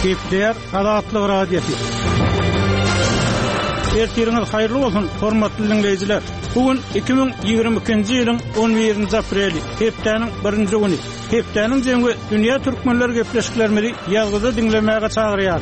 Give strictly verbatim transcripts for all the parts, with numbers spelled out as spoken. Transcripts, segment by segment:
Kepler Adatlyk radiosu. Ertiriniz hayırlı olsun, hormatly dinleyijiler. Bugün iki bin ýygrimi ikinji ýylyň on birinji apreli, hepdeniň birinji güni. Hepdeniň jeňi dünýä türkmenler gepleşiklerini ýazgyda dinlemäge çagyrýar.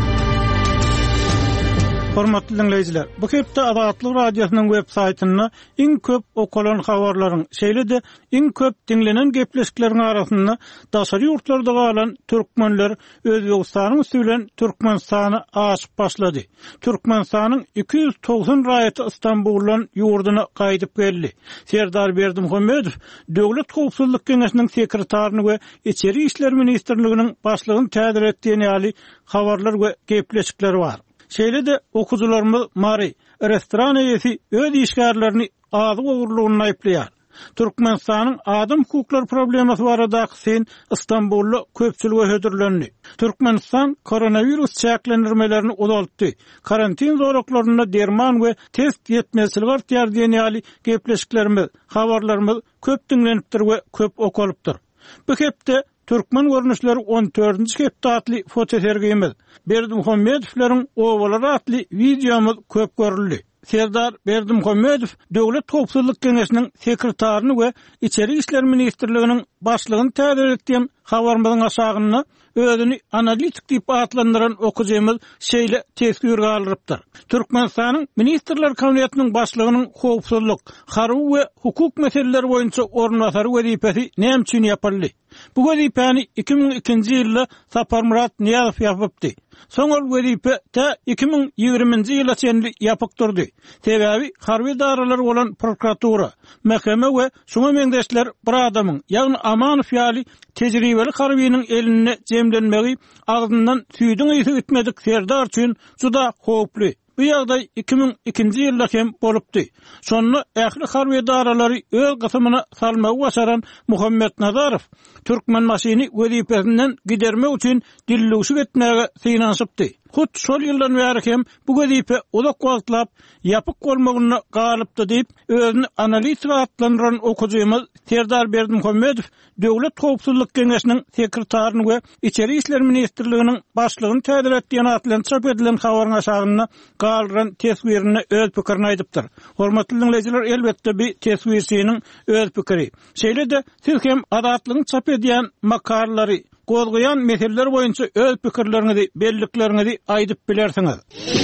Hormatly dinleyijiler, bu hepde Adatlyk radiosynyň web saýtyna iň köp okulan habarlaryň, şeýle-de iň köp dinlenen gepleşikleriň arasynda daşary ýurtlarda galan türkmenler Özbegistanyň üstünden Türkmenistany aşyp başlady. Türkmenistanyň iki yüz doksan raýaty Istanbuldan ýurduna gaýdyp geldi. Serdar Berdimuhammedow Döwlet Howpsuzlyk Keňeşiniň sekretaryny we Içeri işler ministrliginiň başlygyny tädir etdiğini ýaly habarlar we gepleşikler bar. Şeýle-de okujularymyz Mari restoran eýesi öz işgärlerini azy ogurlugyny aýplaýar. Türkmenistanyň adam hukuklary problemasy barada sen Istanbulda köpçülüge hödürlendi. Türkmenistan koronavirus çäklendirmelerini uzaltdy. Karantin zoraklaryna derman we test ýetmezligi artýar diýen ýaly gepleşiklerimiz, habarlarymyz köp dinlenipdir we köp okalypdyr. Bu hepde Türkmen görnüşleri on dördünji hepde atly fotosergimiz, Berdimuhammedowlaryň owalary atly videomuz köp görüldi. Serdar Berdimuhammedow Döwlet Howpsuzlyk Keňeşiniň sekretaryny we Içeri işler ministrliginiň başlygyny tädir etdiň habarymyzyň aşagyna özüni analitik diýip atlandyran okujymyz şeýle tesbir galypdyr. Türkmenistanyň ministrler kabinetiniň başlygynyň howpsuzlyk, harby we hukuk meseleleri boýunça ornatary wezipesi näme üçin ýapyldy? Bu wezipeni iki bin ikinji ýylda Saparmurat Niýazow ýapypdy. Soňal wezipe ta iki bin ýygrimiňji ýyla çenli ýapykdyrdy. Sebäbi harby daralar bolan prokuratura, mahkeme we şuňa meňdeşler bir adamyň, ýagny Amanow ýaly tejribeli harbynyň eline jemlenmegi agdyndan süýdüň ýyty gitmedik Serdar üçin juda howply. Bu ýagdaý iki bin ikinji ýylda hem bolupdy. Şonu ähli harby daralary öz gysymyna salmagy başaran Muhammed Nazarow Türkmen maşyny wezipesinden gidermek üçin dillügüşik etmäge synaşypdy. Hut şol ýyldan bäri hem bu wezipe uzak wagtlap ýapyk bolmagyna galypdy diýip özüni analitik atlandyran okujymyz Serdar Berdimuhammedow Döwlet Howpsuzlyk Keňeşiniň sekretaryny we Içeri işler ministrliginiň başlygyny tädir etdiň atlan çap edilen habaryň aşagyna galyran tesbirini öz pikirini aýdypdyr. Hormatly dinleyijiler, elbetde bir tesbirçiniň öz pikiri. Şeýle-de siz hem adatlygyny çap edýän makalary gozgoyan meseleler boýunça öz pikirleriňizi, belliklerinizi aýdyp bilersiňiz.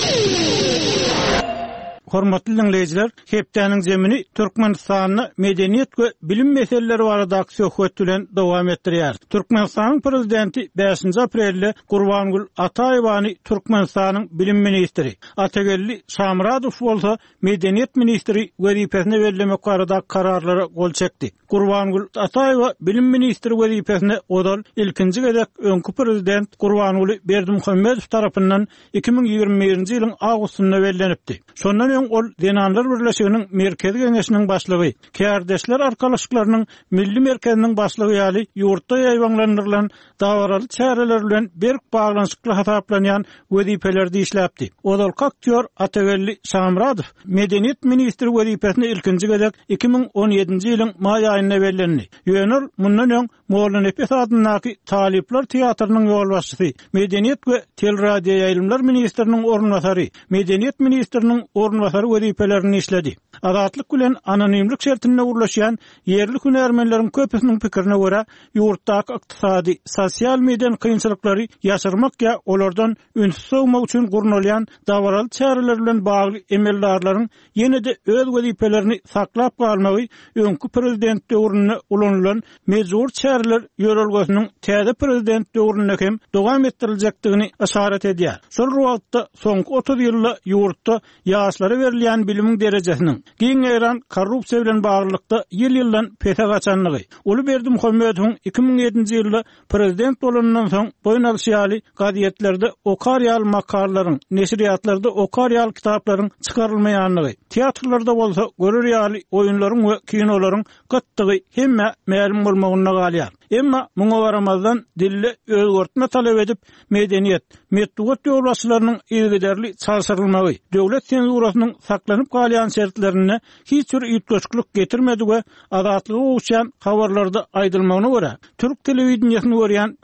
Hormatly dinleyijiler, hepdeniň jemini Türkmenistanyň medeniýet we bilim meseleleri barada söhbet bilen dowam etdirýär. Türkmenistanyň prezidenti beşinji aprelde Gurbangul Ataýewany Türkmenistanyň bilim ministri, Atagelli Şamradow bolsa medeniýet ministri wezipesine bellemek barada kararlara gol çekdi. Gurbangul Ataýewa bilim ministri wezipesine odal ilkinji gezek öňkü prezident Gurbangul Berdimuhammedow tarapyndan iki bin ýygrimi birinji ýylyň awgustynda bellenipdi. Şondan ol Denanlar Birleşiginiň merkezi keňeşiniň başlygy, Kärdeşler arkalaşyklarynyň milli merkeziniň başlygy ýaly ýurtda ýaýwanlandyrylan dawaraly çäreler bilen berk baglanyşykly hasaplanýan wezipelerdi işläpdi. Odal aktyor Atagelli Şamradow medeniýet ministri wezipesine ilkinji gezek iki bin on ýedinji ýylyň maý aýynda bellendi. Ýönür mundan öň Moğol Nefes adynyň Talipler teatrynyň ýolbaşçysy, medeniýet we teleradio ýaýlymlar ministriniň ornwatary, medeniýet ministriniň ornwatary wezipelerini işledi. Adatlyk bilen anonimlik şertinde urlaşýan yerli hünärmenleriň köpüsiniň pikirine görä, ýurtdaky ykdysady, sosial mediýanyň kynçylyklary ýaşyrmak ýa olardan ünsüz sowmak üçin gurnalýan dawaraly çäreler bilen bagly emeldarlaryň ýene-de öz wezipelerini saklap galmagy öňkü prezident döwrüne ulanylan mejbur çäreler ýörelgesiniň täze prezident döwrüne hem dowam etdiriljakdygyny işaret edýär. Şol wagtda soňky otuz ýylda ýurtda ýaşlara berilýän bilimiň derejesiniň giň eran korrupsiýa bilen baglykda ýyl-ýyldan pete gaçanlygy. Uly Berdimuhammedow iki bin ýedinji ýylda prezident bolandan soň boýnalyşy gazetlerde okar ýaly makalaryň, neşriýatlarda okar ýaly kitaplaryň çykarylmaýanlygy, teatrlarda bolsa görür ýaly oýunlaryň we kinolaryň gatdygy hemme ma'lum bolmagyna galýar. Emma muňa baramazdan dille özgörtme talep edip medeniýet, metduat ýolbaşçylarynyň ýygyderli çarşyrylmagy, döwlet senzurasynyň saklanyp galýan şertlerine hiç bir ýetgeçlik getirmedi we adatlygy uçan habarlarda aýdylmagyna görä, türk telewizionyny görýän